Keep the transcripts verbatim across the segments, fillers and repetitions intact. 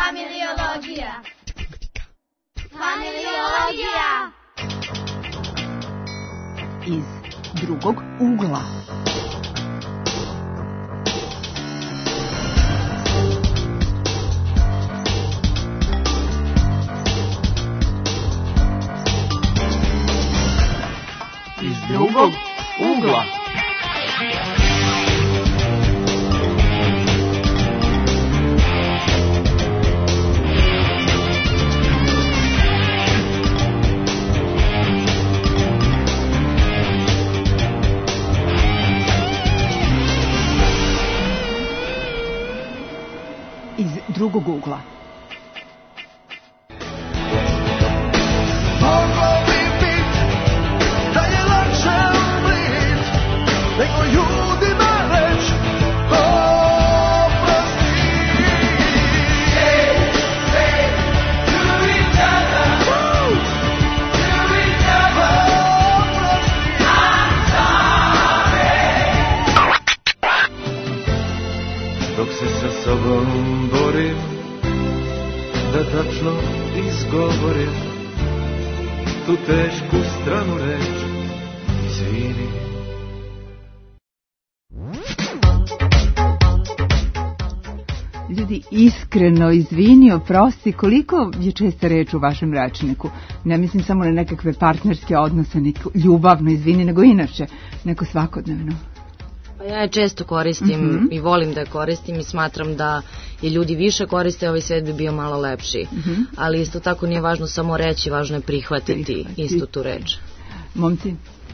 Familiologija. Familiologija. Iz drugog ugla. Iz drugog ugla. Iz drugog ugla. Dok se sa sobom borim, da tačno izgovorim tu tešku stranu reč, izvini. Ljudi, iskreno, izvini, oprosti, koliko je česta reč u vašem rečniku? Ne mislim samo na nekakve partnerske odnose, neko ljubavno izvini, nego inače, neko svakodnevno. Pa ja je često koristim mm-hmm. i volim da je koristim i smatram da je ljudi više koriste, ovaj svet bi bio malo lepši. Mm-hmm. Ali isto tako nije važno samo reći, važno je prihvatiti, prihvatiti. istu tu reč. Momci?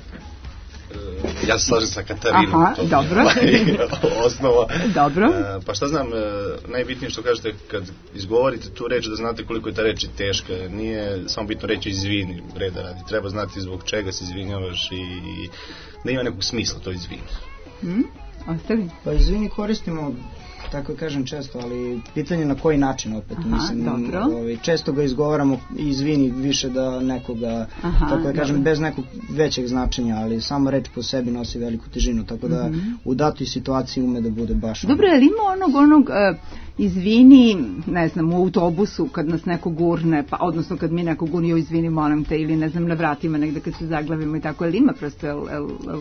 Ja se slažem sa Katarinom. Aha, dobro. Osnova. Dobro. Pa šta znam, najbitnije što kažete kad izgovorite tu reč da znate koliko je ta reč teška. Nije samo bitno reći izvini, reda radi. Treba znati zbog čega se izvinjavaš i da ima nekog smisla to izvini. Hmm? Ostali? Pa izvini koristimo, tako kažem često, ali pitanje na koji način opet. Aha, mislim, dobro. Ovaj, često ga izgovaramo izvini više da nekoga, Aha, tako da kažem, dobro. Bez nekog većeg značenja, ali samo reč po sebi nosi veliku težinu, tako da mm-hmm. u datoj situaciji ume da bude baš... Dobro, je li ima onog, onog uh, izvini, ne znam, u autobusu kad nas neko gurne, pa odnosno kad mi neko gurne, izvini, molim te, ili ne znam, na vratima negde kad se zaglavimo i tako, je li ima prosto, el, el, el,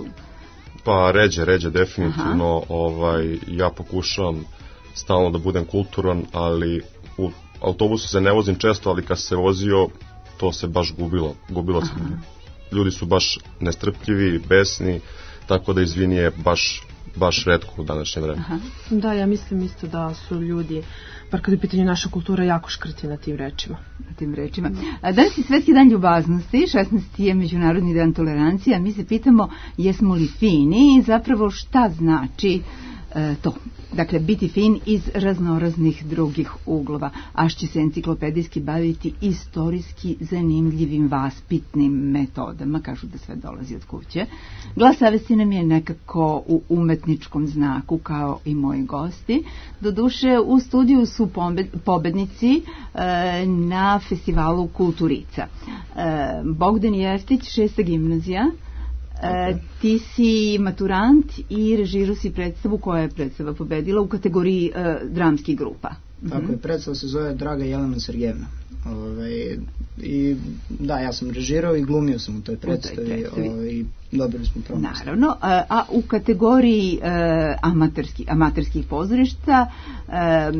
Pa ređe, ređe definitivno. Aha. Ovaj, ja pokušavam stalno da budem kulturan, ali u autobusu se ne vozim često, ali kad se vozio, to se baš gubilo. Gubilo se. Ljudi su baš nestrpljivi, besni, tako da izvini je baš, baš retko u današnje vreme. Aha. Da, ja mislim isto da su ljudi, bar kad je u pitanju naša kultura, jako škrti na tim rečima. Na tim rečima. Danas je Svetski dan ljubaznosti, šesnaesti je Međunarodni dan tolerancije, a mi se pitamo jesmo li fini i zapravo šta znači e, to. Dakle, biti fin iz raznoraznih drugih uglova. Aš će se enciklopedijski baviti istorijski zanimljivim vaspitnim metodama, kažu da sve dolazi od kuće. Glas savesti nam je nekako u umetničkom znaku, kao i moji gosti. Doduše, u studiju su pobednici e, na festivalu Kulturica. E, Bogdan Jeftić, šesta gimnazija. E, ti si maturant i režirao si predstavu, koja je predstava pobedila u kategoriji e, dramskih grupa. Tako mm-hmm. je, predstava se zove Draga Jelena Sergejevna. Ove, i da, ja sam režirao i glumio sam u toj predstavi, u toj predstavi. Ove, i dobili smo promost. Naravno, a, a u kategoriji e, amaterski, amaterskih pozorišta e,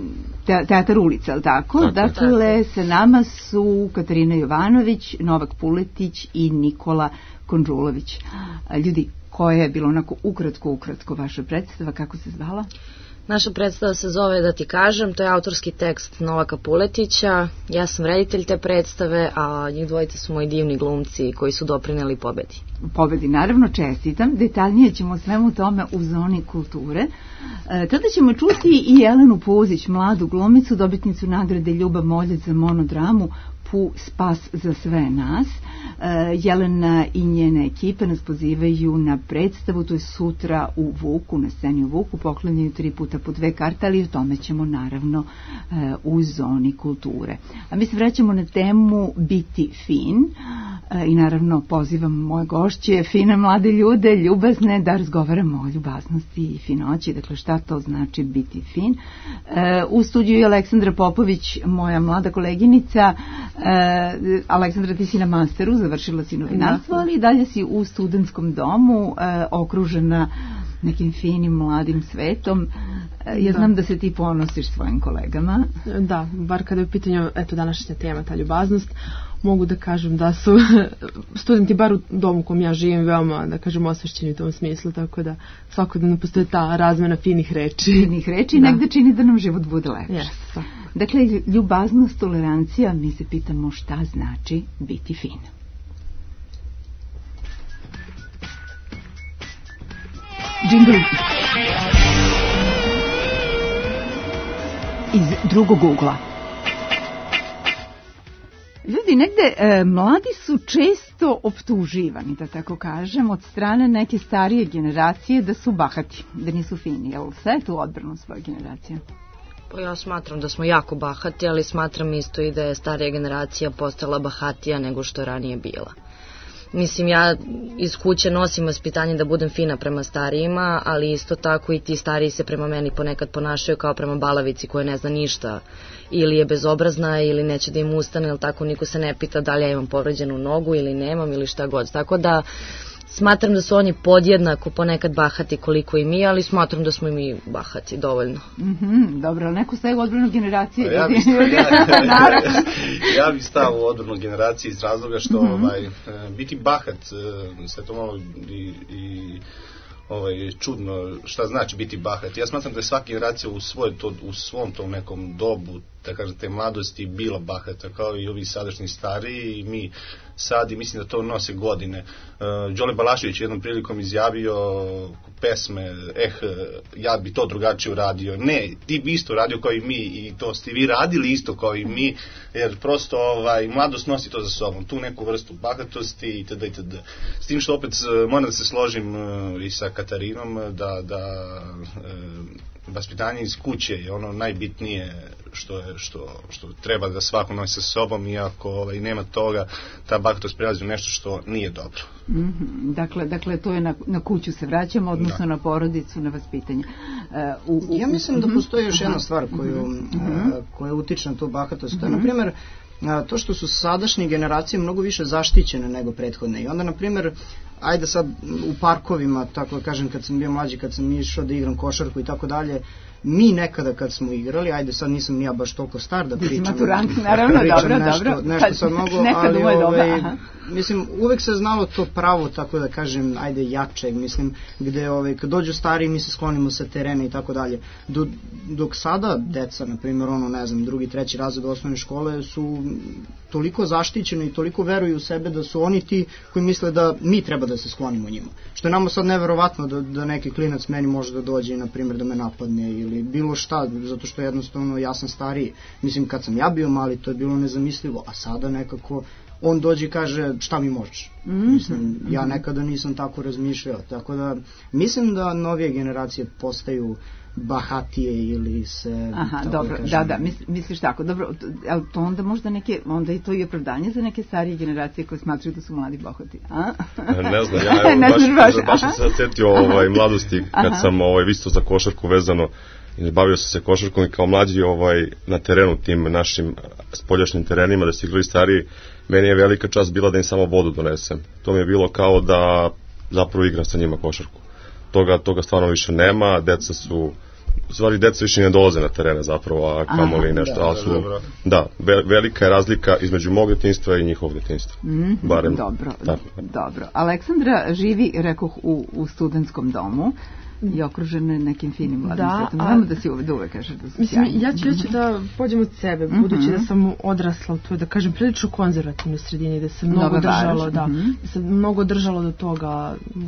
te, teatar ulica, ali tako? tako dakle, tako. Sa nama su Katarina Jovanović, Novak Puletić i Nikola Konđulović. Ljudi, koja je bilo onako ukratko, ukratko vaša predstava, kako se zvala? Naša predstava se zove Da ti kažem, to je autorski tekst Novaka Puletića, ja sam reditelj te predstave, a njih dvojica su moji divni glumci koji su doprineli pobedi. Pobedi, naravno, čestitam. Detaljnije ćemo o svemu tome u zoni kulture. E, tada ćemo čuti i Jelenu Puzić, mladu glumicu, dobitnicu nagrade Ljubav Moljec za monodramu grupu Spas za sve nas. Jelena i njene ekipe nas pozivaju na predstavu, to je sutra u Vuku, na sceni u Vuku, poklanjaju tri puta po dve karte, ali o tome ćemo naravno u zoni kulture. A mi se vraćamo na temu biti fin i naravno pozivam moje gošće, fine mlade ljude, ljubazne, da razgovaramo o ljubaznosti i finoći, dakle šta to znači biti fin. U studiju je Aleksandra Popović, moja mlada koleginica. Aleksandra, ti si na masteru, završila si novinarstvo, ali i dalje si u studentskom domu, okružena nekim finim mladim svetom. Ja znam da. da se ti ponosiš svojim kolegama. Da, bar kada je u pitanju eto, današnja tema, ta ljubaznost, mogu da kažem da su studenti, bar u domu u kom ja živim, veoma, da kažem, osvešćeni u tom smislu, tako da svakodnevno postoje ta razmena finih reči. Finih reči i da. Negde čini da nam život bude lepši. Yes. Dakle, ljubaznost, tolerancija, mi se pitamo šta znači biti fin. Džingl. Iz drugog ugla. Ljudi, negde e, mladi su često optuživani, da tako kažem, od strane neke starije generacije da su bahati, da nisu fini. Jel sve tu odbranu svoje generacije? Pa ja smatram da smo jako bahati, ali smatram isto i da je starija generacija postala bahatija nego što je ranije bila. Mislim, ja iz kuće nosim vaspitanje da budem fina prema starijima, ali isto tako i ti stariji se prema meni ponekad ponašaju kao prema balavici koja ne zna ništa. Ili je bezobrazna, ili neće da im ustane, ili tako niko se ne pita da li ja imam povređenu nogu ili nemam, ili šta god. Tako da smatram da su oni podjednako ponekad bahati koliko i mi, ali smatram da smo i mi bahati dovoljno. Mm-hmm, dobro, ali neko staje u odbranu generacije. Ja bih ja, ja bi stao u odbranu generacije iz razloga što mm-hmm. ovaj, biti bahat, sve to malo i, i ovaj, čudno šta znači biti bahat. Ja smatram da je svaka generacija u, svoj, to, u svom tom nekom dobu, da kažem, te mladosti bila bahata, kao i ovi sadašnji stariji i mi sad, i mislim da to nose godine. Uh, Đole Balašević jednom prilikom izjavio pesme, eh, ja bi to drugačije uradio. Ne, ti bi isto radio kao i mi i to ste vi radili isto kao i mi, jer prosto ovaj, mladost nosi to za sobom, tu neku vrstu bahatosti itd. itd. S tim što opet moram da se složim uh, i sa Katarinom da, da uh, vaspitanje iz kuće je ono najbitnije što je što što treba da svako nosi sa sobom, iako ovaj nema toga, ta bahatost prelazi u nešto što nije dobro. Mm-hmm. Dakle, dakle to je na, na kuću se vraćamo, odnosno da. Na porodicu, na vaspitanje. Uh, u, u, ja mislim da postoji još jedna stvar koju mm-hmm. uh, koja utiče na tu bahatost. Mm-hmm. To je, na primjer, to što su sadašnje generacije mnogo više zaštićene nego prethodne. I onda, na primjer, ajde sad u parkovima, tako da kažem, kad sam bio mlađi, kad sam išao da igram košarku i tako dalje, mi nekada kad smo igrali, ajde sad nisam ja baš toliko star da pričam, maturant, naravno, pričam dobro, nešto, dobro. nešto sad mogu, ali ovaj, mislim, uvek se znalo to pravo, tako da kažem, ajde jačeg, mislim, gde ovaj, kad dođu stariji mi se sklonimo sa terena i tako dalje. Do, dok sada deca, na primjer, ono, ne znam, drugi, treći razred osnovne škole su toliko zaštićeni i toliko veruju u sebe da su oni ti koji misle da mi treba da se sklonimo njima. Što je nama sad neverovatno da, da neki klinac meni može da dođe i, na primjer, da me napadne ili bilo šta, zato što jednostavno ja sam stariji. Mislim, kad sam ja bio mali, to je bilo nezamislivo, a sada nekako on dođe i kaže šta mi možeš. Mm-hmm. Mislim, ja nekada nisam tako razmišljao, tako da mislim da novije generacije postaju bahatije ili se... Aha, dobro, da, da, misliš tako, dobro, ali to onda možda neke, onda i to i opravdanje za neke starije generacije koje smatruju da su mladi bahati, a? Ne znam, ja evo, baš, baš, baš sam se setio ovaj, mladosti kad Aha. sam ovaj, visto za košarku vezano i bavio sam se košarkom i kao mlađi ovaj, na terenu tim našim spoljašnjim terenima da se igrali stariji, meni je velika čast bila da im samo vodu donesem. To mi je bilo kao da zapravo igram sa njima košarku. Toga, toga stvarno više nema, deca su, stvari deca više ne dolaze na terene zapravo, a kamoli nešto, ali su, da, velika je razlika između mog detinjstva i njihovog detinjstva. Mm, Barem, dobro, tako. Dobro. Aleksandra živi, rekoh, u, u studentskom domu i okružene nekim finim mladim da, svetom. Znamo da si uvek, uvek kažeš da su mislim, sjajni. Ja ću reći da pođem od sebe, mm-hmm. budući da sam odrasla, to je da kažem prilično konzervativnoj sredini, da se mnogo držalo, da, mm-hmm. da se mnogo držalo do toga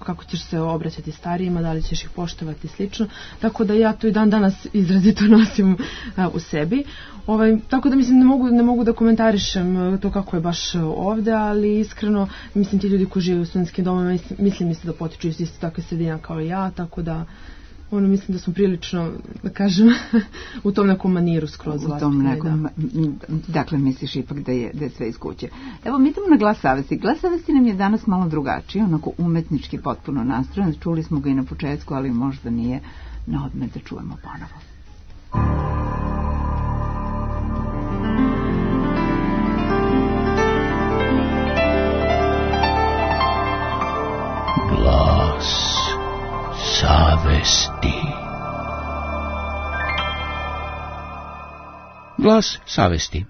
kako ćeš se obraćati starijima, da li ćeš ih poštovati i slično. Tako da ja to i dan danas izrazito nosim a, u sebi. Ovaj, tako da mislim ne mogu, ne mogu da komentarišem to kako je baš ovde, ali iskreno mislim ti ljudi koji žive u studentskim domovima mislim isto da potiču iz isto takve sredina kao i ja, tako da ono mislim da smo prilično, da kažem, u tom nekom maniru skroz u tom nekom, da. Dakle, misliš ipak da je, da je sve iz kuće. Evo, mi idemo na Glas savesti. Glas savesti nam je danas malo drugačiji, onako umetnički potpuno nastrojen. Čuli smo ga i na početku, ali možda nije na odmet da čujemo ponovo. Glas savesti. Glas savesti.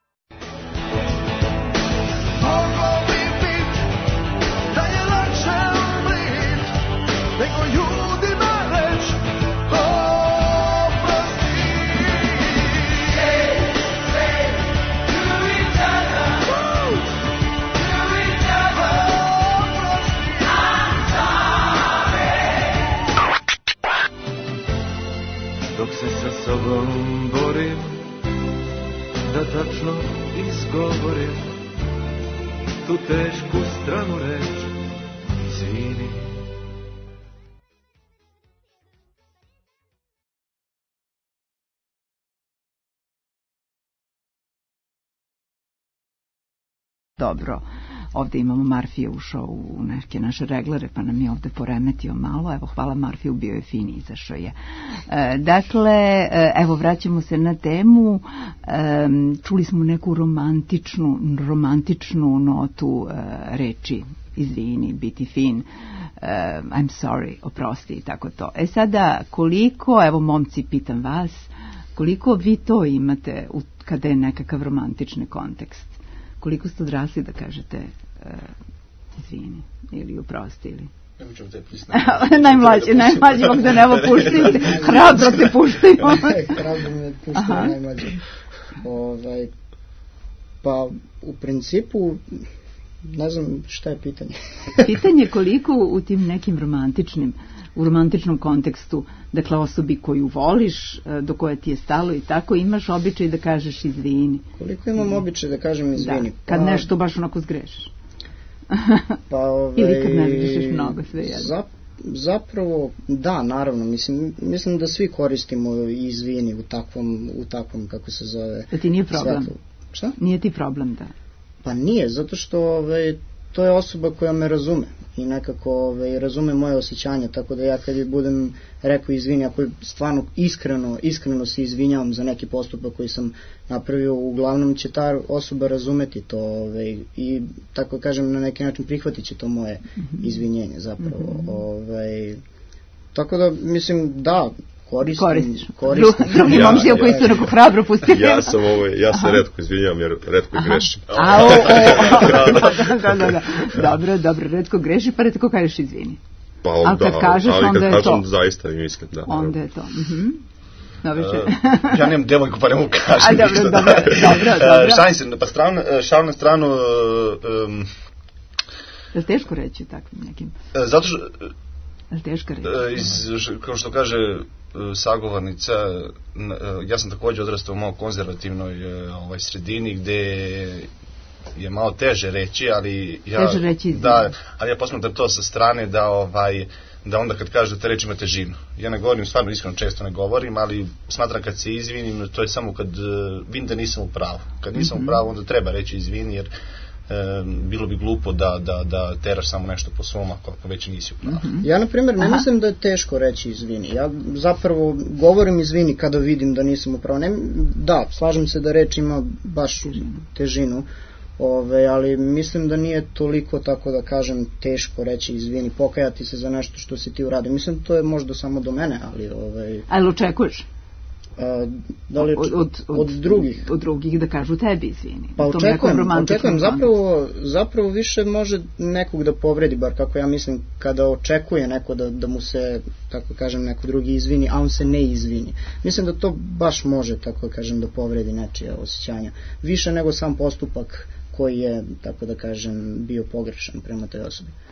Dok se sa sobom borim, da tačno izgovorim tu tešku stranu reč, izvini. Dobro, ovde imamo Marfija ušao u neke naše reglere, pa nam je ovde poremetio malo. Evo, hvala Marfiju, bio je fin, izašao je. E, dakle, evo, vraćamo se na temu. E, čuli smo neku romantičnu, romantičnu notu e, reči izvini, biti fin, uh, I'm sorry, oprosti i tako to. E sada, koliko, evo momci, pitam vas, koliko vi to imate u, kada je nekakav romantični kontekst? Koliko ste odrasli da kažete uh, izvini ili oprosti ili... najmlađi, najmlađi, bog da ne ovo puštite, hrabro te puštaju. Hrabro me puštaju najmlađi. Ovaj, pa u principu ne znam šta je pitanje. Pitanje koliko u tim nekim romantičnim, u romantičnom kontekstu, dakle osobi koju voliš, do koje ti je stalo i tako, imaš običaj da kažeš izvini. Koliko imam običaj da kažem izvini? Da, kad pa, nešto baš onako zgrešiš. Pa, ovaj, ili kad ne zgrešiš mnogo, sve jedno. Zap, zapravo, da, naravno, mislim, mislim da svi koristimo izvini u takvom, u takvom kako se zove... Da ti nije problem? Svetu. Šta? Nije ti problem, da. Pa nije, zato što ovaj, to je osoba koja me razume i nekako ovaj, razume moje osjećanja, tako da ja kad je budem rekao izvini, ako stvarno iskreno, iskreno se izvinjavam za neki postupak koji sam napravio, uglavnom će ta osoba razumeti to ovaj, i tako kažem na neki način prihvatit će to moje mm-hmm. izvinjenje zapravo. Mm-hmm. Ovaj, tako da mislim da, koristim. Koristiš. koristim. Drugi ja, momci koji su neko hrabro pustili. Ja sam ovo, ja se retko izvinjam jer retko i grešim. A, o, o, da, da, da. Dobro, dobro, retko greši, pa retko kažeš izvini. Pa on, kad da, kažeš, ali onda kad je kažem to. zaista im mislim, da. Onda je to. Mhm. Dobro, uh, ja nemam devojku, pa ne mogu kažem. A, dobro, dobro, dobro, dobro. Šalim se, pa stranu, šalim na stranu... Um, je li teško reći takvim nekim? Zato što... Je li teško reći? Iz, kao što kaže sagovornica, ja sam također odrastao u malo konzervativnoj ovaj, sredini gde je malo teže reći, ali ja, teže reći da, ali ja posmatram to sa strane da ovaj da onda kad kažu da te reči ima težinu. Ja ne govorim, stvarno iskreno često ne govorim, ali smatram kad se izvinim, to je samo kad uh, vidim da nisam u pravu. Kad nisam mm-hmm. u pravu, onda treba reći izvini, jer E, bilo bi glupo da, da, da teraš samo nešto po svom ako već nisi u pravu. Mm-hmm. Ja, na primjer, ne Aha. mislim da je teško reći izvini. Ja zapravo govorim izvini kada vidim da nisam u pravu. Ne, da, slažem se da reč ima baš težinu, ove, ali mislim da nije toliko, tako da kažem, teško reći izvini, pokajati se za nešto što si ti uradio. Mislim, to je možda samo do mene, ali... Ove, ali očekuješ? A, da li od, od, od, od drugih od drugih da kažu tebi izvini. Pa očekujem, očekujem zapravo, zapravo više može nekog da povredi, bar kako ja mislim, kada očekuje neko da, da mu se, tako kažem, neko drugi izvini, a on se ne izvini. Mislim da to baš može, tako da kažem, da povredi nečije osjećanja. Više nego sam postupak koji je, tako da kažem, bio pogrešan prema toj osobi.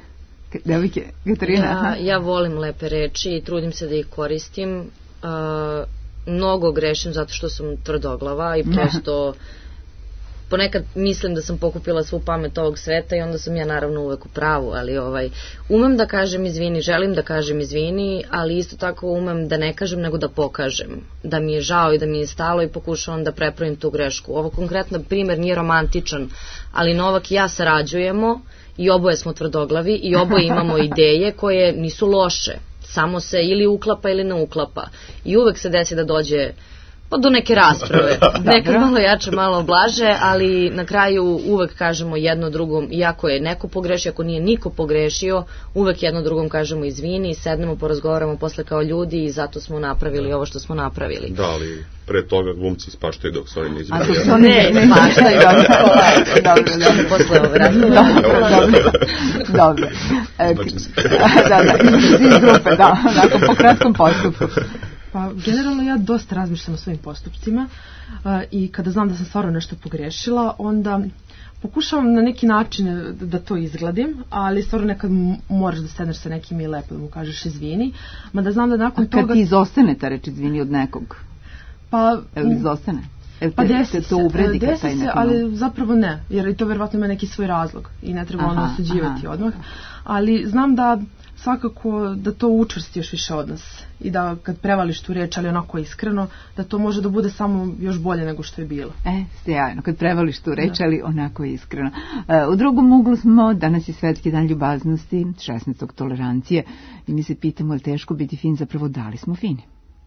devojke, Katarina? Ja, ja volim lepe reči i trudim se da ih koristim. Uh, mnogo grešim zato što sam tvrdoglava i prosto ponekad mislim da sam pokupila svu pamet ovog sveta i onda sam ja naravno uvek u pravu, ali ovaj, umem da kažem izvini, želim da kažem izvini, ali isto tako umem da ne kažem nego da pokažem, da mi je žao i da mi je stalo i pokušavam da prepravim tu grešku. Ovo konkretno primer nije romantičan, ali Novak i ja sarađujemo i oboje smo tvrdoglavi i oboje imamo ideje koje nisu loše, samo se ili uklapa ili ne uklapa i uvek se desi da dođe pa do neke rasprave, nekad malo jače, malo blaže, ali na kraju uvek kažemo jedno drugom, iako je neko pogrešio, ako nije niko pogrešio, uvek jedno drugom kažemo izvini, sednemo, porazgovaramo posle kao ljudi i zato smo napravili ovo što smo napravili. Da, ali pre toga glumci ispaštaju dok se oni ne izvini. A dok se oni ne ispaštaju, dobro, dobro. Posle ovog razloga. Dobro, dobro. Da, da, iz grupe, da, onako po kratkom postupku. Pa, generalno ja dosta razmišljam o svojim postupcima uh, i kada znam da sam stvarno nešto pogrešila, onda pokušavam na neki način da to izgladim, ali stvarno nekad moraš da sedneš sa nekim i lepo da mu kažeš izvini, mada znam da nakon toga... A kad toga... ti izostane ta reč izvini od nekog? Pa... Evo izostane? Evo Pa te, desi te se, to uvredi desi taj se, ali zapravo ne, jer to verovatno ima neki svoj razlog i ne treba ono osuđivati odmah, ali znam da svakako da to učvrsti još više od nas i da kad prevališ tu reč, ali onako iskreno, da to može da bude samo još bolje nego što je bilo. E, sjajno, kad prevališ tu reč, ali onako iskreno. Uh, u drugom uglu smo, danas je Svetski dan ljubaznosti, šesnaestog tolerancije, i mi se pitamo, je li teško biti fin, zapravo da li smo fini?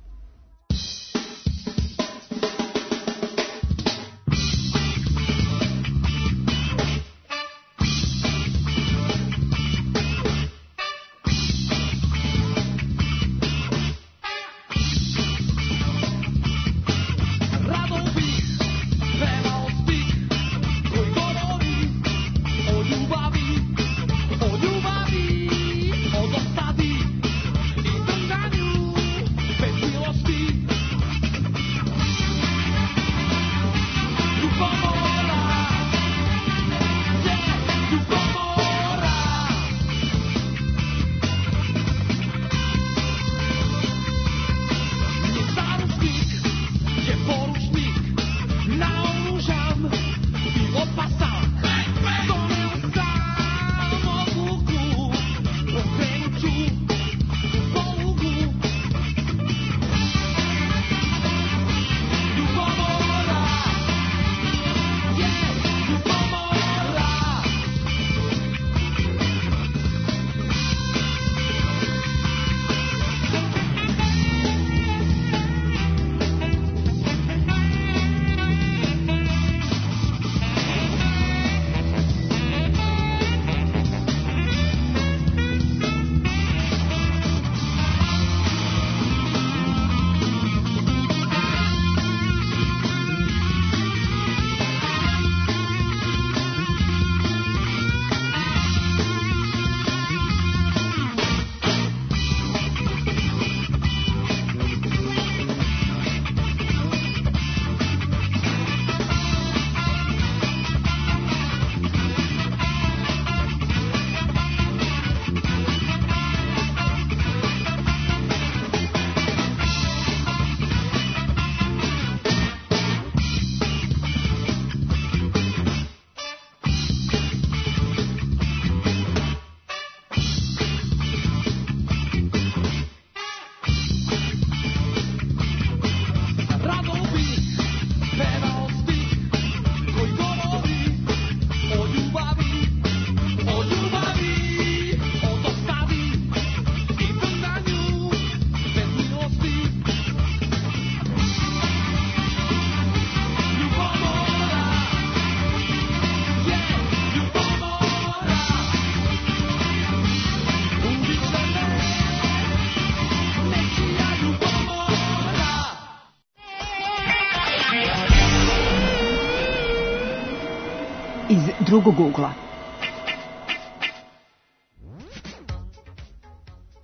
Drugog ugla.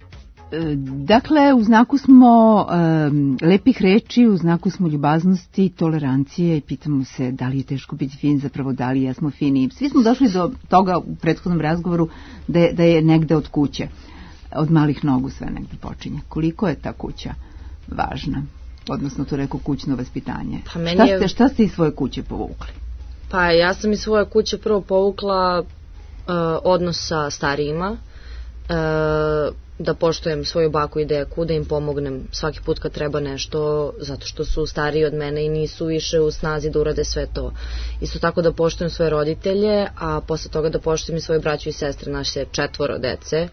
Dakle, u znaku smo um, lepih reči, u znaku smo ljubaznosti, tolerancije i pitamo se da li je teško biti fin, zapravo da li jesmo fini. Svi smo došli do toga u prethodnom razgovoru da je, da je negde od kuće, od malih nogu sve negde počinje. Koliko je ta kuća važna? Odnosno, to rekao kućno vaspitanje. Pa šta, je... ste, šta ste iz svoje kuće povukli? Pa ja sam iz svoje kuće prvo povukla uh, odnos sa starijima, uh, da poštujem svoju baku i deku, da im pomognem svaki put kad treba nešto, zato što su stariji od mene i nisu više u snazi da urade sve to. Isto tako da poštujem svoje roditelje, a posle toga da poštujem i svoju braću i sestre, naše četvoro dece.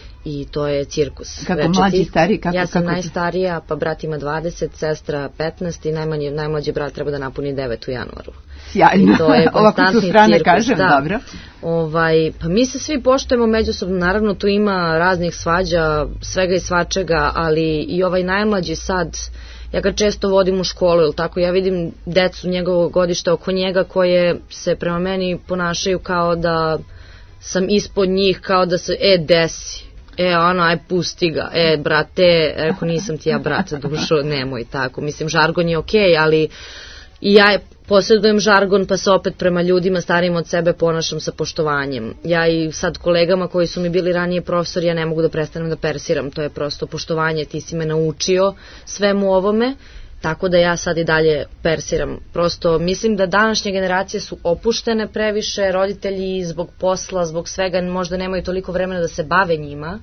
I to je cirkus. Kako večeti. Mlađi i stariji? Kako, ja sam kako najstarija, pa brat ima dvadeset, sestra petnaest i najmanji, najmlađi brat treba da napuni devet u januaru. Sjajno. I to je konstantni cirkus. Kažem, da. Dobro. Ovaj, pa mi se svi poštujemo međusobno, naravno tu ima raznih svađa, svega i svačega, ali i ovaj najmlađi sad, ja ga često vodim u školu, ili tako, ja vidim decu njegovog godišta oko njega koje se prema meni ponašaju kao da sam ispod njih, kao da se, e, desi. E, ono, aj, pusti ga, e, brate, rekao, nisam ti ja brat, dušo, nemoj tako, mislim, žargon je okej, okay, ali i ja posjedujem žargon, pa se opet prema ljudima starijim od sebe ponašam sa poštovanjem. Ja i sad kolegama koji su mi bili ranije profesori, ja ne mogu da prestanem da persiram, to je prosto poštovanje, ti si me naučio svemu ovome, tako da ja sad i dalje persiram. Prosto mislim da današnje generacije su opuštene previše, roditelji zbog posla, zbog svega možda nemaju toliko vremena da se bave njima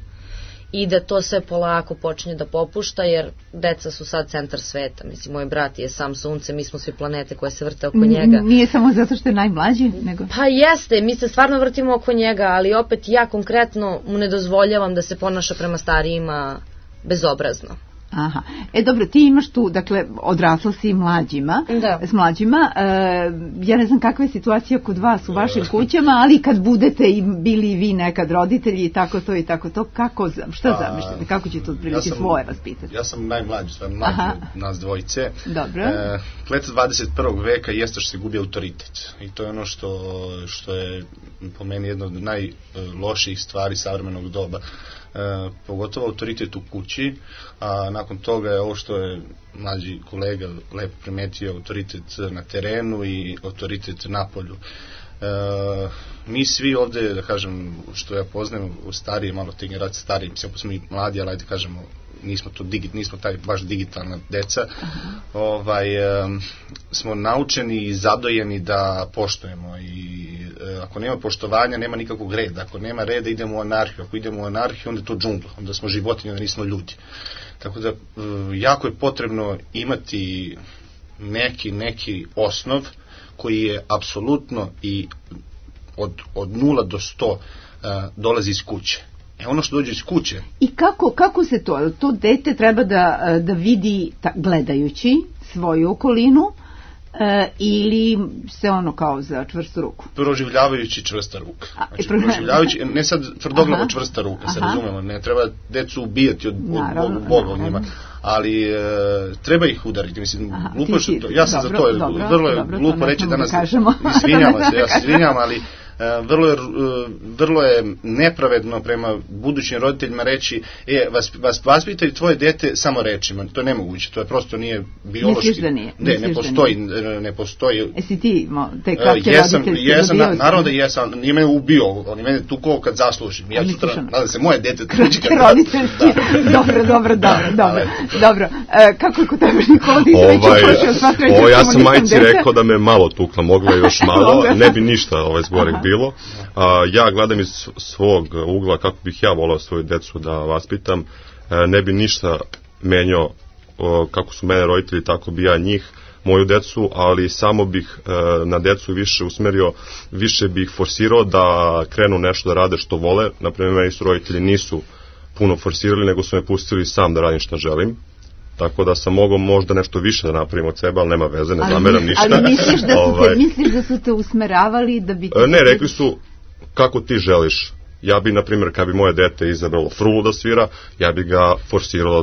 i da to sve polako počinje da popušta, jer deca su sad centar sveta. Mislim, moj brat je sam sunce, mi smo svi planete koje se vrte oko njega. Nije samo zato što je najmlađi, nego... Pa jeste, mi se stvarno vrtimo oko njega, ali opet ja konkretno mu ne dozvoljavam da se ponaša prema starijima bezobrazno. Aha. E dobro, ti imaš tu, dakle, odrasla si mlađima, da. s mlađima, e, ja ne znam kakva je situacija kod vas u vašim kućama, ali kad budete i bili vi nekad roditelji i tako to i tako to, kako, šta zamišljate, kako ćete otprilike ja svoje vaspitati? Ja sam najmlađi, sam mlađi od nas dvojice. Dobro. E, Kleta dvadeset prvog veka jeste što se gubi autoritet i to je ono što, što je po meni jedna od najlošijih stvari savremenog doba. E, pogotovo autoritet u kući, a nakon toga je ovo što je mlađi kolega lepo primetio, autoritet na terenu i autoritet na polju. E, mi svi ovde, da kažem, što ja poznajem u starije, malo te generacije starije, mislim, pa smo i mladi, ali ajde kažemo, nismo to digit, nismo taj baš digitalna deca, uh-huh. ovaj, um, smo naučeni i zadojeni da poštujemo i uh, ako nema poštovanja nema nikakvog reda, ako nema reda idemo u anarhiju, ako idemo u anarhiju onda je to džungla, onda smo životinje, onda nismo ljudi. Tako da uh, jako je potrebno imati neki, neki osnov koji je apsolutno i od, od nula do sto uh, dolazi iz kuće. E ono što dođe iz kuće. I kako, kako se to, to dete treba da, da vidi ta, gledajući svoju okolinu e, ili se ono kao za čvrstu ruku? Proživljavajući čvrsta ruka. Znači, proživljavajući, ne sad tvrdoglavo čvrsta ruka, aha. se razumemo, ne treba decu ubijati od, naravno, od Boga u njima, ali e, treba ih udariti, mislim, aha, glupo što to, ja sam dobro, za to, dobro, vrlo je dobro, glupo reći danas, da izvinjamo se, ja se izvinjam, ali vrlo je, vrlo je nepravedno prema budućim roditeljima reći, e, vas, vas vaspitaju tvoje dete samo rečima, to je nemoguće, to je prosto nije biološki. Misliš da nije? Ne, ne postoji, ne postoji. Jesi ti te kratke jesam, roditeljske jesam, na, naravno da jesam, nije me ubio, on je mene tukao kad zaslužim, ja ću tra, nadam se, moje dete tuči kad roditeljski, dobro, dobro, dobro, dobro, dobro, e, kako je kod tebe Nikola, ti se već upošio sva treća, ovo ja sam majci rekao da me malo tukla, mogla još malo, ne bi ništa ovaj zgorek bilo. A, ja gledam iz svog ugla kako bih ja volao svoju decu da vaspitam, e, ne bi ništa menjao o, kako su mene roditelji, tako bi ja njih, moju decu, ali samo bih e, na decu više usmerio, više bih forsirao da krenu nešto da rade što vole. Naprimjer, meni su roditelji nisu puno forsirali, nego su me pustili sam da radim što želim. Tako da sam mogao možda nešto više da napravim od sebe, ali nema veze, ne zameram ništa. Ali misliš da su te, misliš da su te usmeravali da bi... Ne, rekli su kako ti želiš. Ja bi, na primjer, kad bi moje dete izabralo frulu da svira, ja bi ga forsirao da tu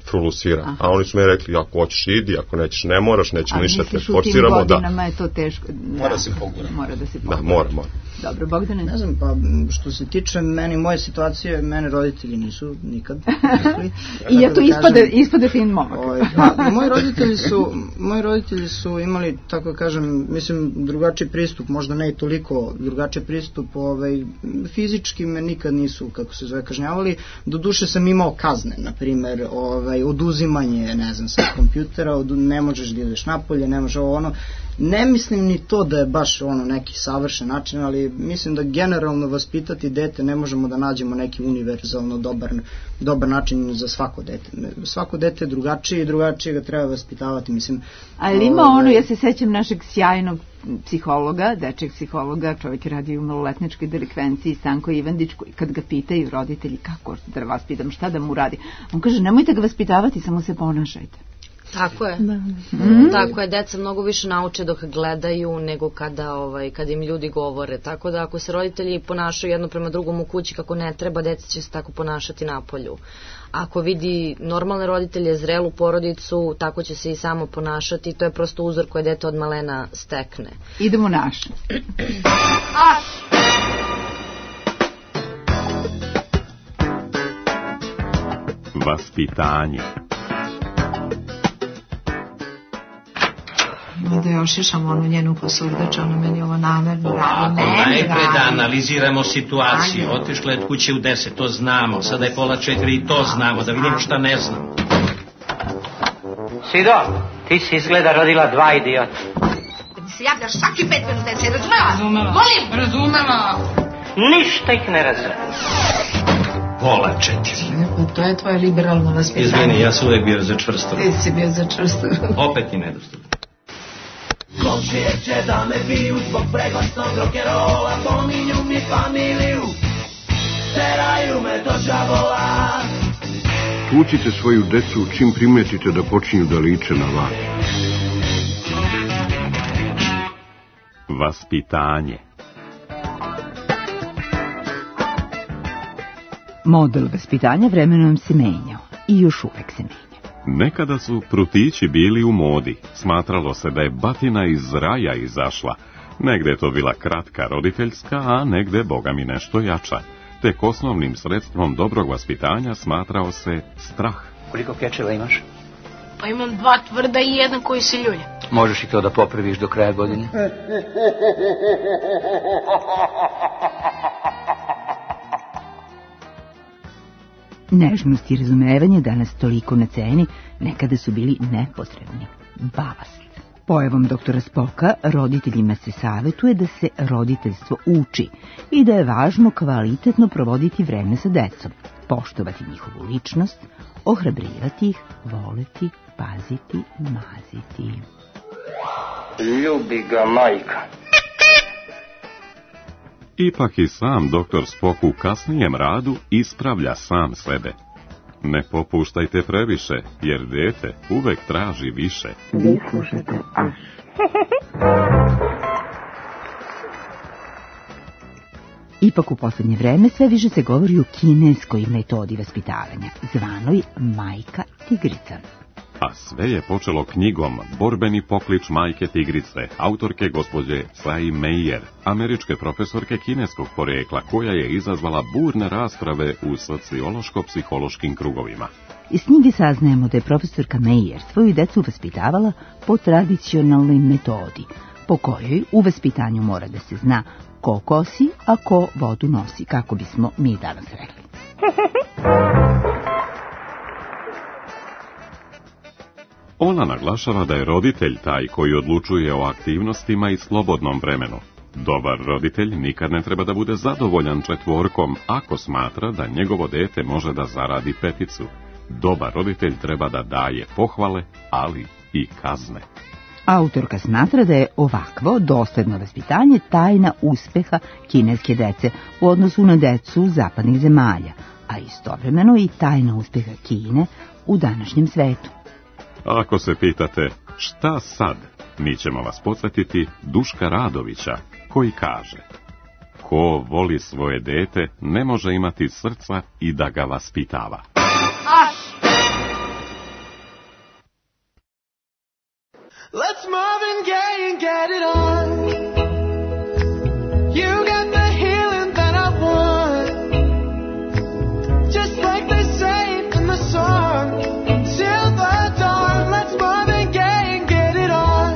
frulusira. Aha. A oni su mi rekli, ako hoćeš idi, ako nećeš ne moraš, nećemo ništa te forsiramo. A misliš u tim godinama je to teško? Da. Mora se pogura. Mora da se pogura. Da, mora, mora. Dobro, Bogdane? Ne znam, pa što se tiče meni, moje situacije, mene roditelji nisu nikad rekli. I eto, da ispade, kažem, ispade fin momak. Ovaj, da, moji roditelji su, moji roditelji su imali, tako da kažem, mislim, drugačiji pristup, možda ne i toliko drugačiji pristup, ovaj, fizički me nikad nisu, kako se zove, kažnjavali. Do duše sam imao kazne, na primer, ovaj, oduzimanje, ne znam, sa kompjutera, od, ne možeš da ideš napolje, ne možeš ovo ono. Ne mislim ni to da je baš ono neki savršen način, ali mislim da generalno vaspitati dete ne možemo da nađemo neki univerzalno dobar, dobar način za svako dete. Svako dete je drugačije i drugačije ga treba vaspitavati, mislim. Ali ima ono, ja se sećam našeg sjajnog psihologa, dečeg psihologa, čovjek je radio u maloletničkoj delikvenciji, Stanko Ivandić, kad ga pitaju roditelji kako da vaspitam, šta da mu radi. On kaže, nemojte ga vaspitavati, samo se ponašajte. Tako je. Da. Mm. Tako je, deca mnogo više nauče dok gledaju nego kada, ovaj, kada im ljudi govore. Tako da ako se roditelji ponašaju jedno prema drugom u kući kako ne treba, deca će se tako ponašati napolju. Ako vidi normalne roditelje, zrelu porodicu, tako će se i samo ponašati. To je prosto uzor koje dete od malena stekne. Idemo naš. Vaspitanje. Da još išam onu njenu kosurdaču, ona meni ovo namerno radi. Najpre da analiziramo situaciju. Otišla je od kuće u deset, to znamo. Sada je pola četiri i to znamo, da vidimo šta ne znamo. Sido, ti si izgleda rodila dva idiota. Ti se javljaš svaki pet minuta, se razumela? Razumela. Molim? Razumela. Ništa ih ne razumela. Pola četiri. To je tvoje liberalno vaspitanje. Izvini, ja sam uvek bio za čvrsto. Ti si bio za čvrsto. Opet i nedostupno. Komšije će da me biju zbog preglasnog rock'n'rolla, pominju mi familiju, teraju me do đavola. Tučite svoju decu čim primetite da počinju da liče na vas. Vaspitanje. Model vaspitanja vremenom se menjao i još uvek se menja. Nekada su prutići bili u modi. Smatralo se da je batina iz raja izašla. Negde je to bila kratka roditeljska, a negde, boga mi, nešto jača. Tek osnovnim sredstvom dobrog vaspitanja smatrao se strah. Koliko kečeva imaš? Pa imam dva tvrda i jedan koji se ljulja. Možeš i to da popraviš do kraja godine? Nežnost i razumevanje danas toliko na ceni, nekada su bili nepotrebni. Balast. Pojavom doktora Spoka roditeljima se savetuje da se roditeljstvo uči i da je važno kvalitetno provoditi vreme sa decom, poštovati njihovu ličnost, ohrabrivati ih, voleti, paziti, maziti. Ljubi ga majka. Ipak i sam doktor Spock u kasnijem radu ispravlja sam sebe. Ne popuštajte previše, jer dete uvek traži više. Vi slušate Aš. Ipak u poslednje vreme sve više se govori o kineskoj metodi vaspitavanja, zvanoj majka tigrica. A sve je počelo knjigom Borbeni poklič majke tigrice, autorke gospođe Tsai Meier, američke profesorke kineskog porekla, koja je izazvala burne rasprave u sociološko-psihološkim krugovima. Iz knjige saznajemo da je profesorka Meier svoju decu vaspitavala po tradicionalnoj metodi, po kojoj u vaspitanju mora da se zna ko kosi, a ko vodu nosi, kako bismo mi danas rekli. Ona naglašava da je roditelj taj koji odlučuje o aktivnostima i slobodnom vremenu. Dobar roditelj nikad ne treba da bude zadovoljan četvorkom ako smatra da njegovo dete može da zaradi peticu. Dobar roditelj treba da daje pohvale, ali i kazne. Autorka smatra da je ovakvo dosledno vaspitanje tajna uspeha kineske dece u odnosu na decu zapadnih zemalja, a istovremeno i tajna uspeha Kine u današnjem svetu. Ako se pitate šta sad, mi ćemo vas podsjetiti Duška Radovića, koji kaže: ko voli svoje dete, ne može imati srca i da ga vaspitava. Let's Marvin Gaye and get it on. You got the healing that I want, just like they say in the song. Till the dawn, let's Marvin Gaye and get it on.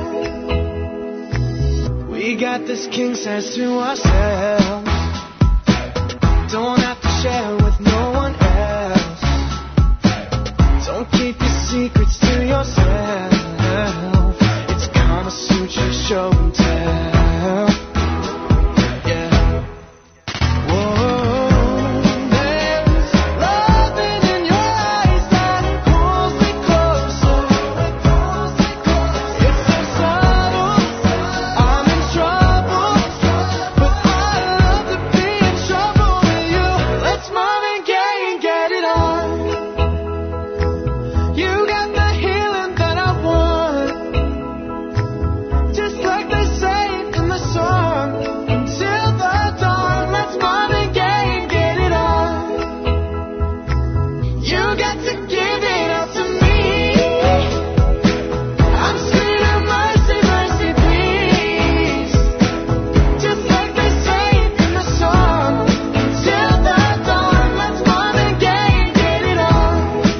We got this king size to ourselves, don't have to share with no one else. Don't keep your secrets to yourself. It's Kama Sutra show and tell. Yeah. Whoa, there's loving in your eyes that pulls me closer. It's so subtle, I'm in trouble, but I love to be in trouble with you. Let's Marvin Gaye and get it on. You got the healing that I want, just like they say in the song. Until the dawn, let's Marvin Gaye and get it on. You got to give it up to me. I'm screaming mercy, mercy, please. Just like they say in the song. Until the dawn, let's Marvin Gaye and get it on.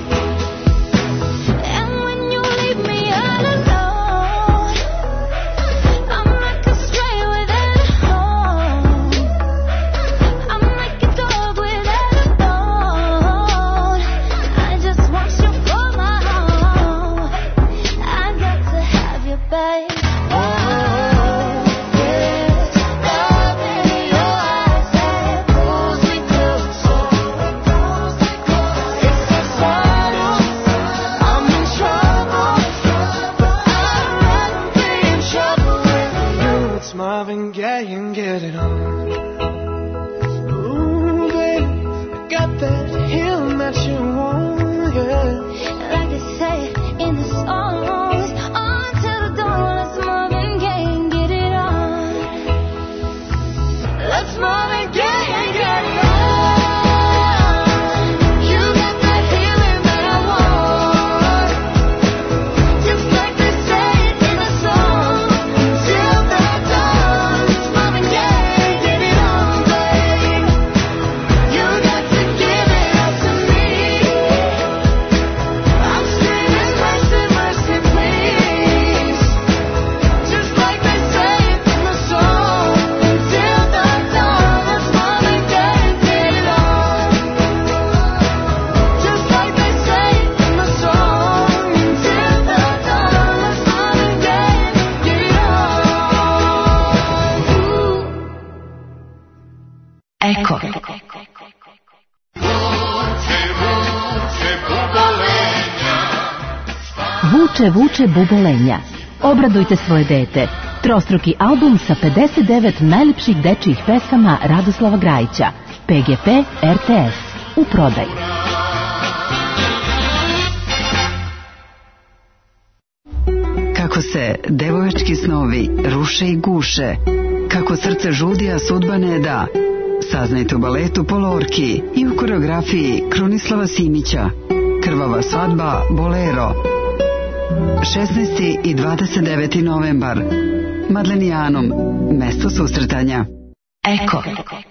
And when you leave me all alone, I'm like a stray without a home. I'm like a dog without a bone. I just want you for my home. I got to have you, babe. Oh, there's love in your eyes that pulls me closer. It's so subtle, I'm in trouble, but I'd rather be in trouble with you. It's Marvin Gaye and get it on. Ooh, baby, I got that healing that you want, yeah. Like they say in the songs, until the dawn, let's Marvin Gaye and get it on. Let's Marvin Gaye and get it on. You got that healing that I want, just like they say in the song. Till the dawn, let's Marvin Gaye and get it on, babe. You got to give it up to me. I'm screaming mercy, mercy, please. Just like they say in the song. Until the dawn, let's Marvin Gaye and get it on. Just like they say in the song. Until the dawn, let's Marvin Gaye and get it on. Eko. Vuče, vuče bubolenja. Obradujte svoje dete. Trostruki album sa pedeset devet najlepših dečijih pesama Radoslava Grajića. P G P R T S. U prodaji. Kako se devojački snovi ruše i guše, kako srce žudi, a sudba ne da. Saznajte u baletu Polorki i u koreografiji Krunislava Simića. Krvava svadba Bolero. šesnaesti i dvadeset deveti novembar. Madlenijanum, mesto susretanja. Eko.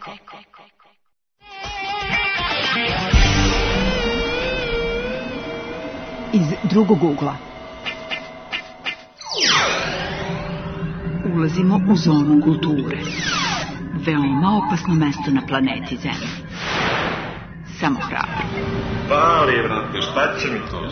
Iz drugog ugla. Ulazimo u zonu kulture. Veoma opasno mesto na planeti Zemlji. Samo hrabro. Ali, brate, šta će mi to?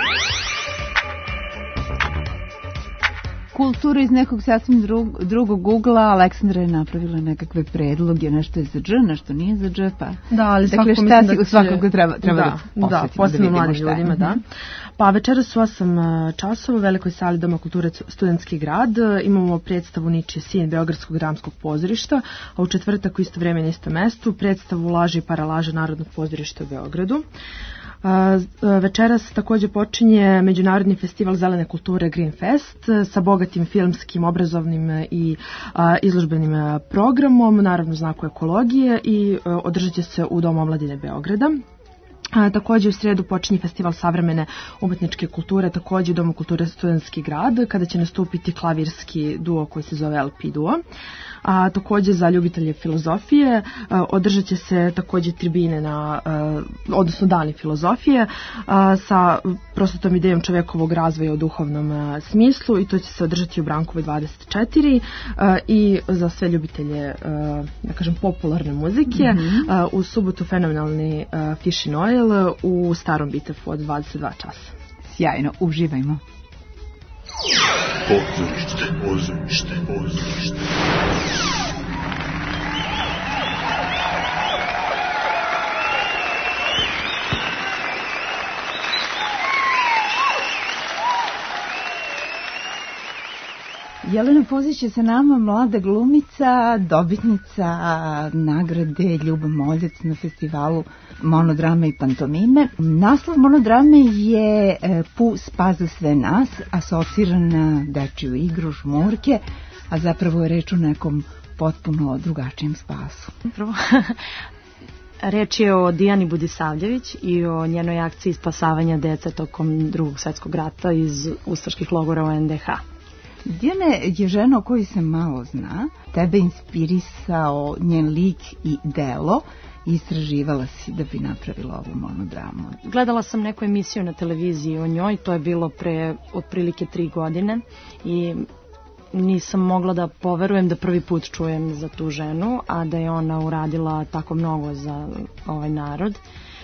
Kulturu iz nekog sasvim drug, drugog ugla. Aleksandra je napravila nekakve predloge, nešto je za dž, nešto nije za dž, pa... Da, ali dakle, svako šta mislim da si, svakog treba, treba da, da, da posebno da mladim ljudima, da. Pa večeras u osam časova u velikoj sali Doma kulture Studentski grad imamo predstavu Ničiji sin Beogradskog dramskog pozorišta, a u četvrtak u isto vreme na istom mestu predstavu Laži i paralaže Narodnog pozorišta u Beogradu. Večeras takođe počinje Međunarodni festival zelene kulture Green Fest sa bogatim filmskim, obrazovnim i izložbenim programom, naravno znaku ekologije, i održat će se u Domu omladine Beograda. A, takođe u sredu počinje festival savremene umetničke kulture, takođe u Domu kulture Studentski grad, kada će nastupiti klavirski duo koji se zove L P duo. A takođe za ljubitelje filozofije a, održat će se takođe tribine na, a, odnosno dani filozofije a, sa prostatom idejom čovekovog razvoja u duhovnom a, smislu, i to će se održati u Brankovoj dvadeset četiri a, i za sve ljubitelje a, da kažem popularne muzike. Mm-hmm. a, u subotu fenomenalni a, Fish and Oil u Starom Bitefu od dvadeset dva časa. Sjajno, uživajmo. Pozorište, pozorište, pozorište. Jelena Pozić je sa nama, mlada glumica, dobitnica nagrade Ljuba Moljec na festivalu monodrame i pantomime. Naslov monodrame je Pu spas za sve nas, asociran na dečiju igru, žmurke, a zapravo je reč o nekom potpuno drugačijem spasu. Prvo, reč je o Dijani Budisavljević i o njenoj akciji spasavanja dece tokom Drugog svjetskog rata iz ustaških logora u N D H. Dijana je žena o kojoj se malo zna, tebe inspirisao njen lik i delo i istraživala si da bi napravila ovu monodramu. Gledala sam neku emisiju na televiziji o njoj, to je bilo pre otprilike tri godine i nisam mogla da poverujem da prvi put čujem za tu ženu, a da je ona uradila tako mnogo za ovaj narod.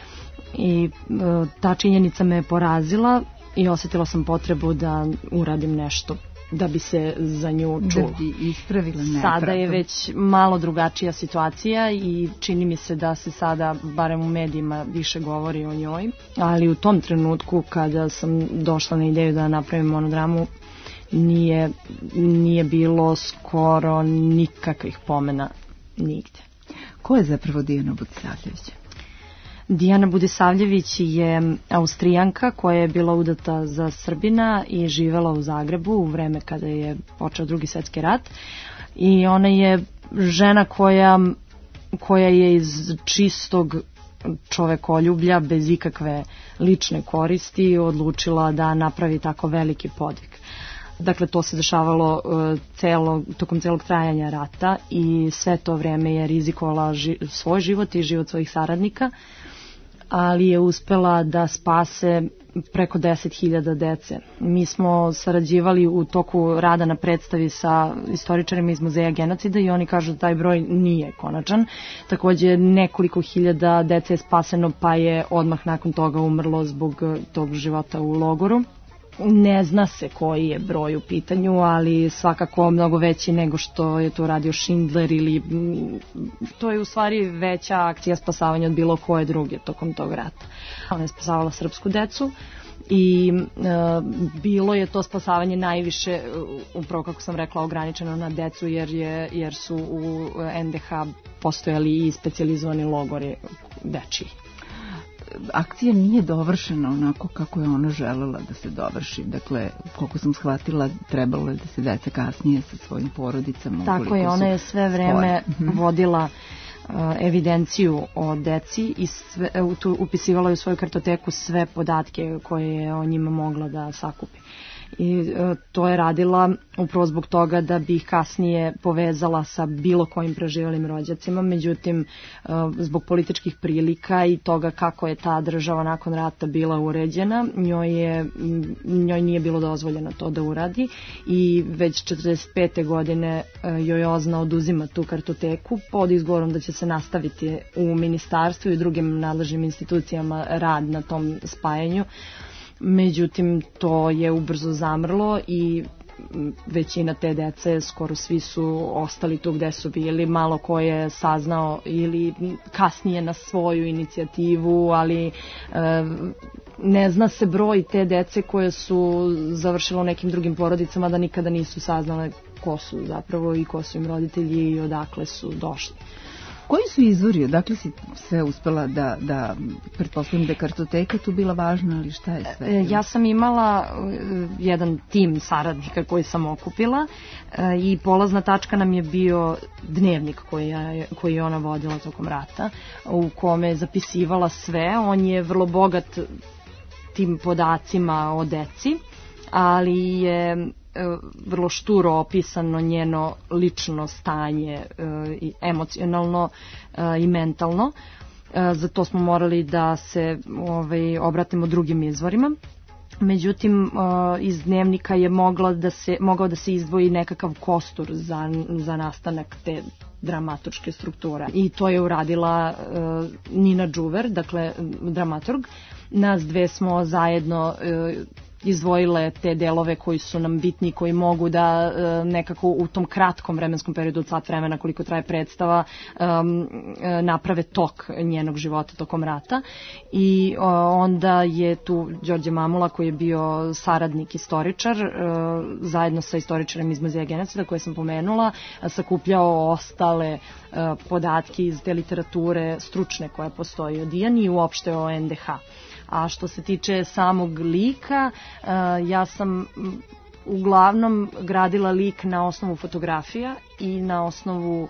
I ta činjenica me čula i osjetila sam potrebu da uradim nešto da bi se za nju čulo. Da bi ispravila nepravdu. Sada je već malo drugačija situacija i čini mi se da se sada, barem u medijima, više govori o njoj. Ali u tom trenutku kada sam došla na ideju da napravim monodramu, nije, nije bilo skoro nikakvih pomena nigde. Ko je zapravo Dijana Budisavljević? Dijana Budisavljević je Austrijanka koja je bila udata za Srbina i živela u Zagrebu u vreme kada je počeo Drugi svjetski rat. I ona je žena koja, koja je iz čistog čovekoljublja, bez ikakve lične koristi, odlučila da napravi tako veliki podvig. Dakle, to se dešavalo uh, celo, tokom celog trajanja rata i sve to vreme je rizikovala ži, svoj život i život svojih saradnika, ali je uspela da spase preko deset hiljada dece. Mi smo sarađivali u toku rada na predstavi sa istoričarima iz Muzeja genocida i oni kažu da taj broj nije konačan. Takođe, nekoliko hiljada dece je spaseno, pa je odmah nakon toga umrlo zbog tog života u logoru. Ne zna se koji je broj u pitanju, ali svakako mnogo veći nego što je to radio Schindler ili to je u stvari veća akcija spasavanja od bilo koje druge tokom tog rata. Ona je spasavala srpsku decu i e, bilo je to spasavanje najviše, upravo kako sam rekla, ograničeno na decu jer, je, jer su u N D H postojali i specijalizovani logori dečiji. Akcija nije dovršena onako kako je ona želela da se dovrši. Dakle, koliko sam shvatila, trebalo je da se deca kasnije sa svojim porodicama. Tako je, ona je sve vreme vodila uh, evidenciju o deci i sve, uh, upisivala je u svoju kartoteku sve podatke koje je o njima mogla da sakupi. I e, to je radila upravo zbog toga da bi ih kasnije povezala sa bilo kojim preživelim rođacima, međutim e, zbog političkih prilika i toga kako je ta država nakon rata bila uređena, njoj, je, njoj nije bilo dozvoljeno to da uradi i već četrdeset pete godine e, joj OZNA oduzima tu kartoteku pod izgovorom da će se nastaviti u ministarstvu i drugim nadležnim institucijama rad na tom spajanju. Međutim, to je ubrzo zamrlo i većina te dece, skoro svi su ostali tu gde su bili, malo ko je saznao ili kasnije na svoju inicijativu, ali e, ne zna se broj te dece koje su završile u nekim drugim porodicama da nikada nisu saznale ko su zapravo i ko su im roditelji i odakle su došli. Koji su izvori, odakle si sve uspela da, da pretpostavljam da je kartoteka tu bila važna, ali šta je sve? E, ja sam imala e, jedan tim saradnika koji sam okupila e, i polazna tačka nam je bio dnevnik koji je, koji je ona vodila tokom rata, u kome je zapisivala sve. On je vrlo bogat tim podacima o deci, ali je vrlo šturo opisano njeno lično stanje, i emocionalno i mentalno. Zato smo morali da se ovaj, obratimo drugim izvorima. Međutim, iz dnevnika je mogla da se, mogao da se izdvoji nekakav kostur za, za nastanak te dramaturške strukture. I to je uradila uh, Nina Đuver, dakle dramaturg. Nas dve smo zajedno uh, izdvojile te delove koji su nam bitni, koji mogu da uh, nekako u tom kratkom vremenskom periodu od sat vremena koliko traje predstava um, uh, naprave tok njenog života tokom rata. I uh, onda je tu Đorđe Mamula koji je bio saradnik istoričar, uh, zajedno sa istoričarem iz Muzeja genocida koje sam pomenula, uh, sakupljao ostale uh, podatke iz te literature stručne koja postoji o Dijani i uopšte o en de ha. A što se tiče samog lika, ja sam uglavnom gradila lik na osnovu fotografija i na osnovu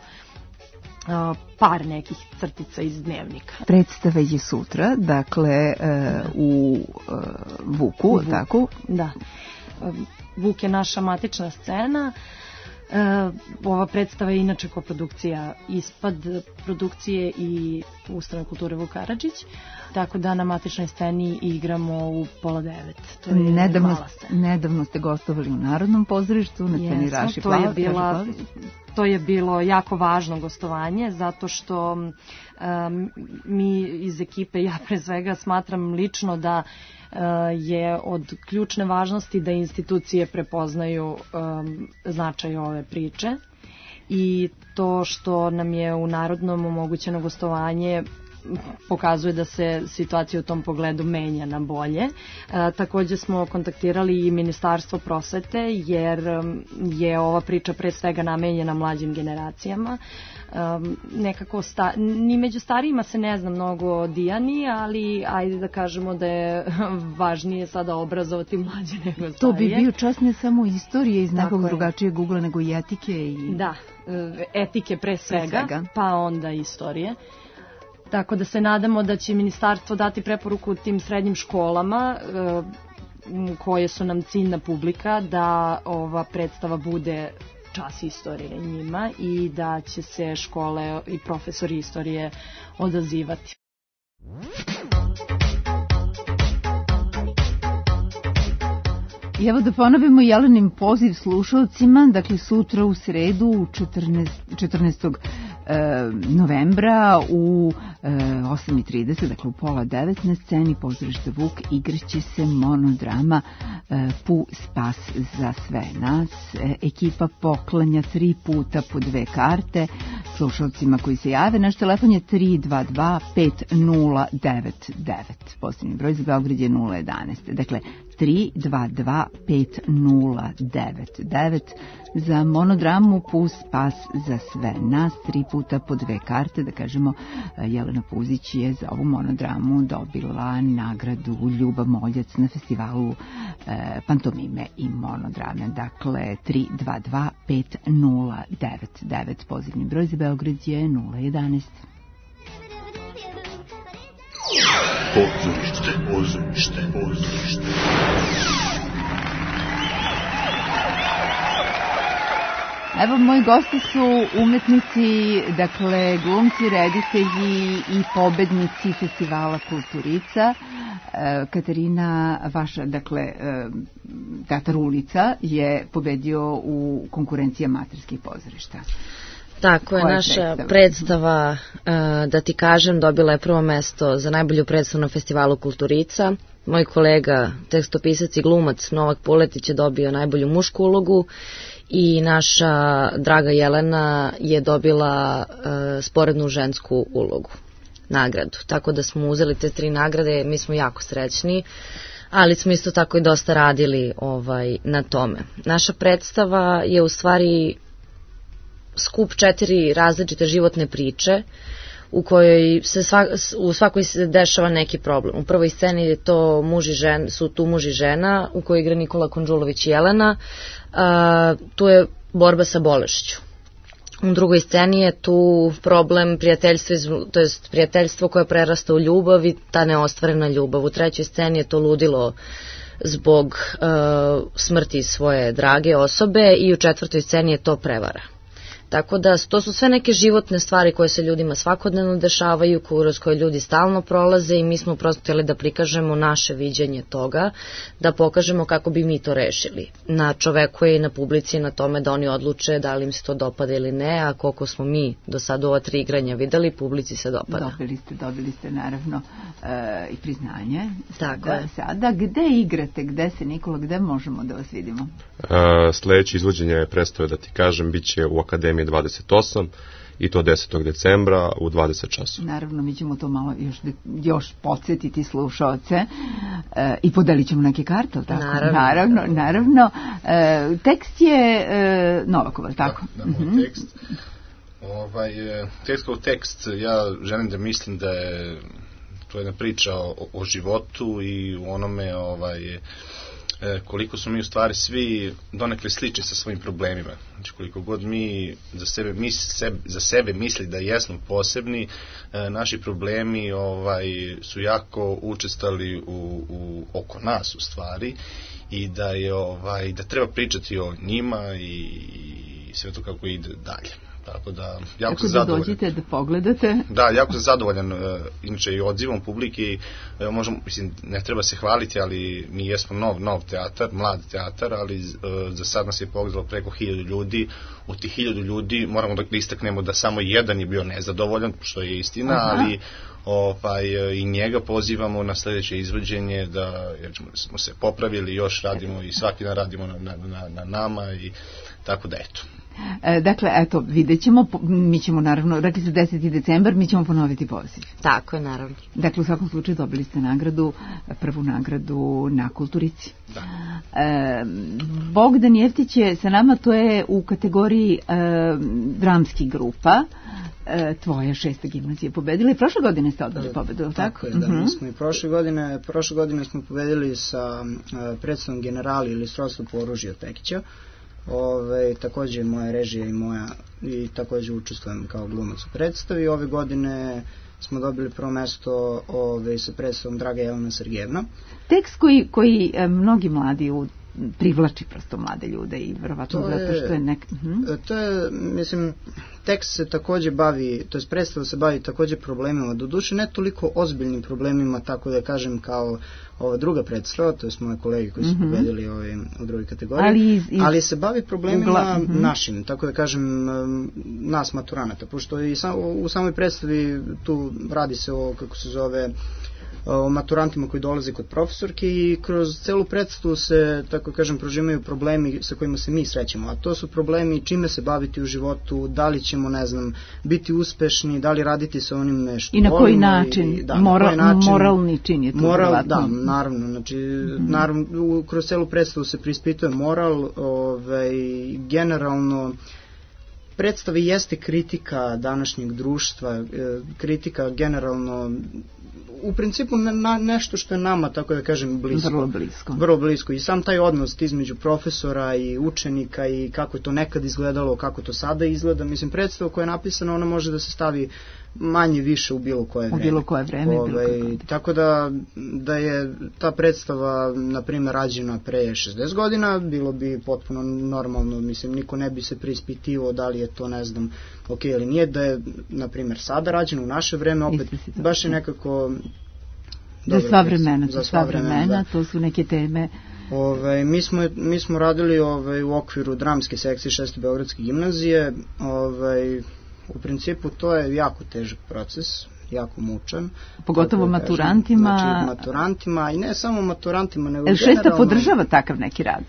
par nekih crtica iz dnevnika. Predstava je sutra, dakle u Vuku, Vuk, tako? Da. Vuk je naša matična scena. E, ova predstava je inače koprodukcija Ispad produkcije i Ustanove kulture Vuk Karadžić, tako da na matičnoj sceni igramo u pola devet. To je nedavno, mala scena. Nedavno ste gostovali u Narodnom pozorištu na sceni Raši to je bila, to je bilo jako važno gostovanje zato što um, mi iz ekipe, ja pre svega smatram lično da je od ključne važnosti da institucije prepoznaju um, značaj ove priče i to što nam je u Narodnom omogućeno gostovanje pokazuje da se situacija u tom pogledu menja na bolje. E, takođe smo kontaktirali i Ministarstvo prosvete jer je ova priča pre svega namenjena mlađim generacijama. Um, nekako sta, ni među starijima se ne zna mnogo o Dijani, ali ajde da kažemo da je važnije sada obrazovati mlađe nego starije. To bi bio čas ne samo istorije iz nekog drugačijeg ugla nego i etike. I... Da, etike pre svega, pre svega, pa onda istorije. Tako da se nadamo da će ministarstvo dati preporuku tim srednjim školama koje su nam ciljna publika da ova predstava bude čas istorije njima i da će se škole i profesori istorije odazivati. I evo da ponovimo Jelenin poziv slušalcima, dakle sutra u sredu četrnaestog novembra u osam i trideset, dakle u pola devet na sceni pozorišta Vuk igraće se monodrama Pu spas za sve nas. Ekipa poklanja tri puta po dve karte slušalcima koji se jave. Naš telefon je tri dva dva pet nula devet devet. Posljednji broj za Beograd je nula jedanaest. Dakle, tri dva dva pet nula devet devet za monodramu Pu spas za sve nas, tri puta po dve karte. Da kažemo, Jelena Puzić je za ovu monodramu dobila nagradu Ljuba Moljac na festivalu e, pantomime i monodrame. Dakle, tri dva dva pet nula devet devet, pozivni broj za Beograd je nula jedanaest. Pozorište, pozorište, pozorište. Evo, moji gosti su umetnici, dakle, glumci, reditelji i pobednici festivala Kulturica. Katarina, vaša, dakle, Teatar Ulica je pobedio u konkurenciji amaterskih pozorišta. Tako je, naša predstava, predstava da ti kažem, dobila je prvo mesto za najbolju predstavu na festivalu Kulturica. Moj kolega, tekstopisac i glumac Novak Puletić je dobio najbolju mušku ulogu i naša draga Jelena je dobila sporednu žensku ulogu, nagradu. Tako da smo uzeli te tri nagrade, mi smo jako srećni, ali smo isto tako i dosta radili ovaj, na tome. Naša predstava je u stvari skup četiri različite životne priče u kojoj se svak, u svakoj se dešava neki problem. U prvoj sceni je to muž i žen, su tu muž i žena u kojoj igra Nikola Konđulović Jelena. A, tu je borba sa bolešću. U drugoj sceni je tu problem prijateljstva, to jest prijateljstvo koje prerasta u ljubav i ta neostvarena ljubav. U trećoj sceni je to ludilo zbog uh, smrti svoje drage osobe i u četvrtoj sceni je to prevara. Tako da to su sve neke životne stvari koje se ljudima svakodnevno dešavaju, kroz koje ljudi stalno prolaze i mi smo prosto htjeli da prikažemo naše viđenje toga, da pokažemo kako bi mi to rešili. Na čoveku je i na publici na tome da oni odluče da li im se to dopada ili ne, a koliko smo mi do sada ova tri igranja videli, publici se dopada. Dobili ste, dobili ste naravno e, i priznanje. Tako sada, je. Sada, gde igrate, gde se, Nikola, gde možemo da vas vidimo? E, sledeće izvođenje predstave, da ti kažem, bit će u Akademiji dvadeset osam i to desetog decembra u dvadeset časova. Naravno, mi ćemo to malo još, još podsjetiti slušaoce e, i podelit ćemo neke karte, tako? Naravno. Naravno, naravno. E, tekst je e, Novakova, tako? Da, da, moj tekst. Ovaj, tekst kao tekst, ja želim da mislim da je to jedna priča o, o životu i u onome ovaj, koliko su mi u stvari svi donekle slični sa svojim problemima. Znači koliko god mi za sebe, mi sebe, za sebe misli da jesmo posebni, e, naši problemi ovaj, su jako učestali u, u, oko nas u stvari i da, je, ovaj, da treba pričati o njima i, i sve to kako ide dalje. Tako da, jako Tako da zadovoljan. dođite da pogledate. Da, jako sam zadovoljan, uh, inače i odzivom publike, uh, možemo, mislim, ne treba se hvaliti, ali mi jesmo nov, nov teatar, mlad teatar, ali uh, za sad nas je pogledalo preko hiljadu ljudi. Od tih hiljadu ljudi moramo da istaknemo da samo jedan je bio nezadovoljan, što je istina, Aha. ali ovaj, i njega pozivamo na sledeće izvođenje, da, jer smo se popravili, još radimo i svaki dan radimo na, na, na, na nama i tako da eto. E, dakle, eto, vidjet ćemo, mi ćemo naravno, rekli ste deseti decembar, mi ćemo ponoviti poziv. Tako je, naravno. Dakle, u svakom slučaju dobili ste nagradu, prvu nagradu na Kulturici. Da. E, Bogdan Jeftić je sa nama, to je u kategoriji e, dramskih grupa. E, tvoja šesta gimnazija pobedila i prošle godine ste odbili pobedu, tako? Tako je, da, uh-huh. mi smo i prošle godine, prošle godine smo pobedili sa uh, predstavom Generali ili Srodstvo po oružju od Pekića. Ove, takođe moja režija i moja i takođe učestvujem kao glumac u predstavi. Ove godine smo dobili prvo mesto ove, sa predstavom Draga Jelena Sergejevna. Tekst koji, koji e, mnogi mladi u, privlači prosto mlade ljude i verovatno zato što je nek... Uh-huh. To je, mislim, tekst se takođe bavi, to je predstava se bavi takođe problemima, doduše ne toliko ozbiljnim problemima, tako da kažem kao ova druga predstava, to je moje kolege koji su uh-huh. pobedili ove, u drugoj kategoriji, ali, iz, iz ali se bavi problemima ugla, uh-huh. našim, tako da kažem nas maturanata, pošto i sam, u samoj predstavi tu radi se o, kako se zove, o maturantima koji dolaze kod profesorke i kroz celu predstavu se, tako kažem, prožimaju problemi sa kojima se mi srećemo, a to su problemi čime se baviti u životu, da li ćemo, ne znam, biti uspešni, da li raditi sa onim što i na koji način, i, da, Moral, na koji način moralni čin je to moral, da, naravno, znači, mm-hmm. naravno, kroz celu predstavu se preispituje moral, ovaj, generalno predstava jeste kritika današnjeg društva, kritika generalno u principu na nešto što je nama, tako da kažem, blisko. Vrlo blisko. Vrlo blisko. I sam taj odnos između profesora i učenika i kako je to nekad izgledalo, kako to sada izgleda. Mislim, predstava koja je napisana, ona može da se stavi manje više u bilo koje vreme. U bilo koje vreme. Ove, bilo koje tako da, da je ta predstava, na primjer, rađena pre šezdeset godina, bilo bi potpuno normalno, mislim, niko ne bi se preispitivao da li je to, ne znam, ok ili nije, da je, na primjer, sada rađeno u naše vreme, opet baš je nekako... Za sva vremena, za sva vremena, da. To su neke teme. Ove, mi, smo, mi smo radili ove, u okviru dramske sekcije šeste Beogradske gimnazije. Ove, u principu to je jako težak proces, jako mučan. Pogotovo da maturantima. Znači maturantima i ne samo maturantima, nego generalno... Šesta podržava takav neki rad?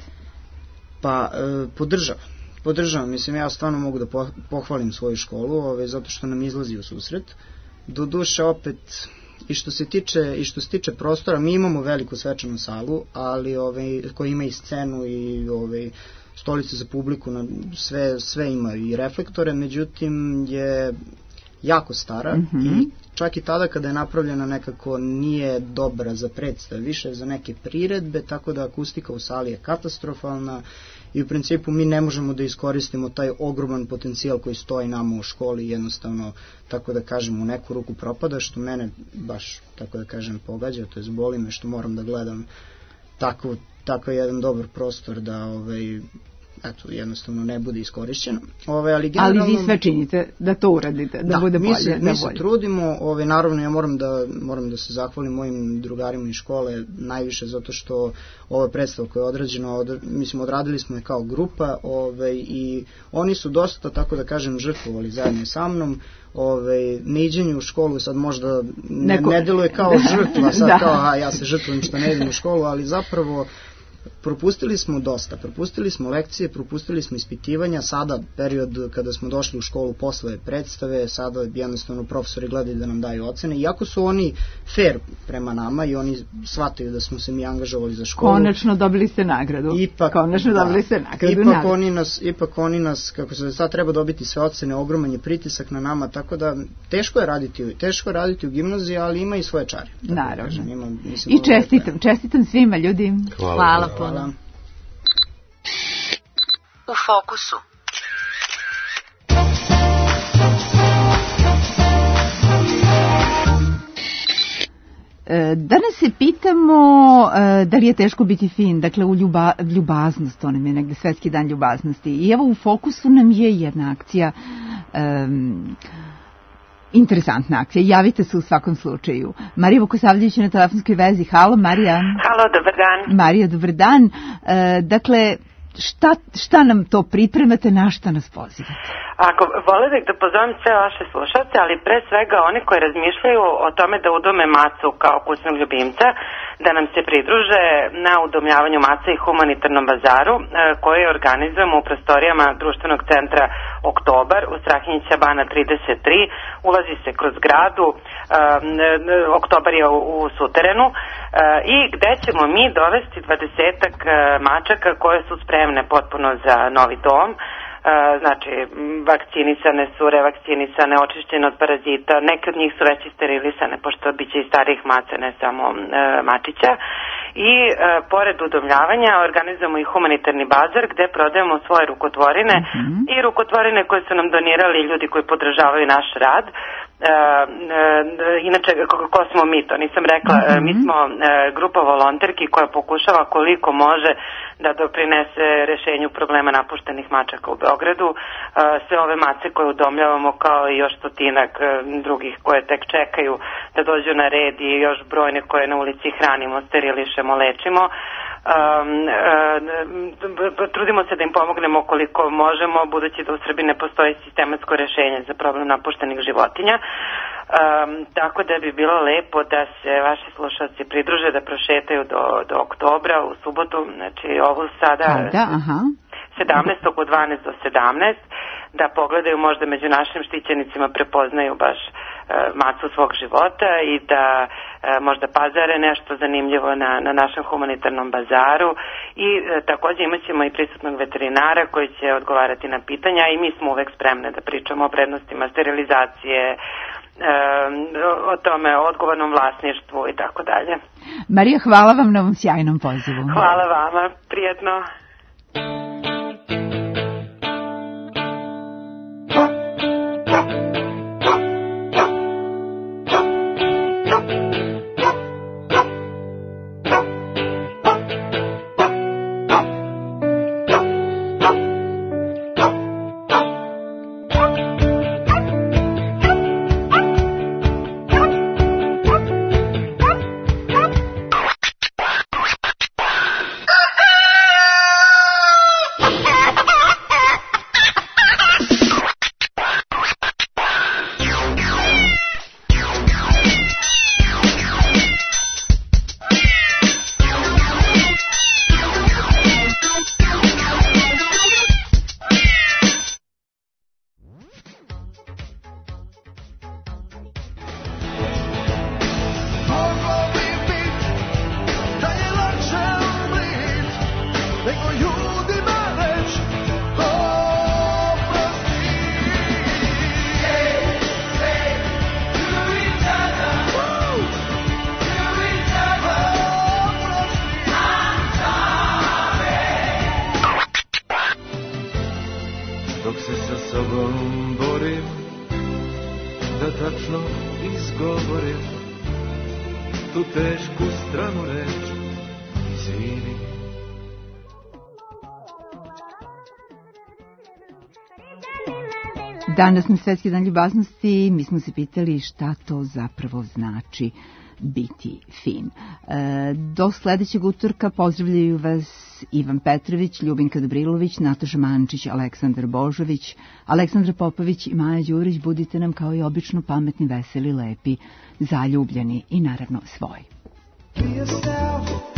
Pa, e, podržava. Podržavam, mislim, ja stvarno mogu da pohvalim svoju školu, ove, zato što nam izlazi u susret. Do duše opet... I što se tiče i što se tiče prostora, mi imamo veliku svečanu salu, ali ovaj koja ima i scenu i ovaj stolice za publiku, na, sve, sve ima i reflektore, međutim je jako stara Mhm. i čak i tada kada je napravljena nekako nije dobra za predstave, više za neke priredbe, tako da akustika u sali je katastrofalna i u principu mi ne možemo da iskoristimo taj ogroman potencijal koji stoji nama u školi, jednostavno, tako da kažem, u neku ruku propada, što mene baš, tako da kažem, pogađa, to je boli me što moram da gledam tako, tako jedan dobar prostor da ovaj, eto, jednostavno ne bude iskorišćeno. Ove, ali, generalno, ali vi sve činite da to uradite, da, da bude bolje. mi se, da mi se bolje. trudimo, ove, naravno ja moram da, moram da se zahvalim mojim drugarima iz škole najviše zato što ova predstava koja je odrađena, od, mislim odradili smo je kao grupa ove, i oni su dosta, tako da kažem, žrtvovali zajedno sa mnom. Ove, neiđenje u školu sad možda ne, Neko... ne deluje kao žrtva, sad da. kao aha, ja se žrtvujem što ne idem u školu, ali zapravo propustili smo dosta, propustili smo lekcije, propustili smo ispitivanja, sada period kada smo došli u školu posle predstave, sada jednostavno profesori gledaju da nam daju ocene, iako su oni fair prema nama i oni shvataju da smo se mi angažovali za školu. Konačno dobili ste nagradu. Ipak, Konačno da, dobili ste nagradu. Ipak oni, nas, ipak oni nas, kako se sad treba dobiti sve ocene, ogroman je pritisak na nama, tako da teško je raditi, teško je raditi u gimnaziji, ali ima i svoje čari. Naravno. Da ima, mislim, I čestitam, čestitam svima ljudi. Hvala, Hvala puno. U fokusu. Danas se pitamo da li je teško biti fin, dakle u ljuba, ljubaznost, on je negde svetski dan ljubaznosti. I evo u fokusu nam je jedna akcija, um, interesantna akcija. Javite se u svakom slučaju. Marija Vukosavljević je na telefonskoj vezi. Halo, Marija. Halo, dobar dan. Marija, dobar dan. E, dakle, šta, šta nam to pripremate, na šta nas pozivate? Ako vole bih da pozovem sve vaše slušalce, ali pre svega oni koji razmišljaju o tome da udome macu kao kućnog ljubimca, da nam se pridruže na udomljavanju maca i humanitarnom bazaru koji organizujemo u prostorijama društvenog centra Oktobar u Strahinjića bana trideset tri. Ulazi se kroz gradu, Oktobar je u suterenu i gde ćemo mi dovesti dvadesetak mačaka koje su spremne potpuno za novi dom. Znači, vakcinisane su, revakcinisane, očišćene od parazita, neke od njih su već i sterilisane, pošto biće i starih maca, ne samo e, mačića. I e, pored udomljavanja organizujemo i humanitarni bazar gde prodajemo svoje rukotvorine mm-hmm. i rukotvorine koje su nam donirali ljudi koji podržavaju naš rad. E, e, inače, ko, ko smo mi, to nisam rekla, mm-hmm. mi smo e, grupa volonterki koja pokušava koliko može da doprinese rešenju problema napuštenih mačaka u Beogradu. E, sve ove mace koje udomljavamo kao i još stotinak e, drugih koje tek čekaju da dođu na red i još brojne koje na ulici hranimo, sterilišemo, lečimo. Um, uh, trudimo se da im pomognemo koliko možemo, budući da u Srbiji ne postoji sistematsko rešenje za problem napuštenih životinja. Um, tako da bi bilo lepo da se vaši slušalci pridruže, da prošetaju do, do oktobra u subotu, znači ovu sada da, aha. sedamnaestog od dvanaest do sedamnaest, da pogledaju, možda među našim štićenicima prepoznaju baš e, macu svog života i da e, možda pazare nešto zanimljivo na, na našem humanitarnom bazaru i e, također imat ćemo i prisutnog veterinara koji će odgovarati na pitanja i mi smo uvek spremne da pričamo o prednostima sterilizacije, e, o tome, o odgovornom vlasništvu i tako dalje. Marija, hvala vam na ovom sjajnom pozivu. Hvala vama, prijetno. se sa sobom borim, da tačno izgovorim tu tešku stranu reč, izvini. Danas na Svetski dan ljubaznosti mi smo se pitali šta to zapravo znači biti fin. E, do sledećeg utorka pozdravljaju vas Ivan Petrović, Ljubinka Dobrilović, Nataša Mančić, Aleksandar Božović, Aleksandra Popović i Maja Đurić. Budite nam kao i obično pametni, veseli, lepi, zaljubljeni i naravno svoji. Be yourself.